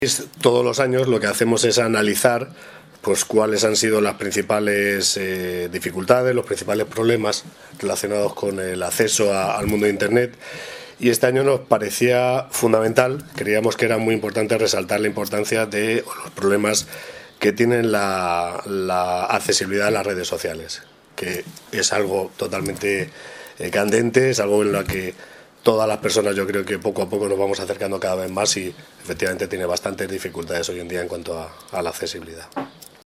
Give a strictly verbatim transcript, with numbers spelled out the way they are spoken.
Todos los años lo que hacemos es analizar pues cuáles han sido las principales eh, dificultades, los principales problemas relacionados con el acceso a, al mundo de Internet, y este año nos parecía fundamental, creíamos que era muy importante resaltar la importancia de los problemas que tienen la, la accesibilidad a las redes sociales, que es algo totalmente eh, candente, es algo en lo que todas las personas yo creo que poco a poco nos vamos acercando cada vez más y efectivamente tiene bastantes dificultades hoy en día en cuanto a, a la accesibilidad.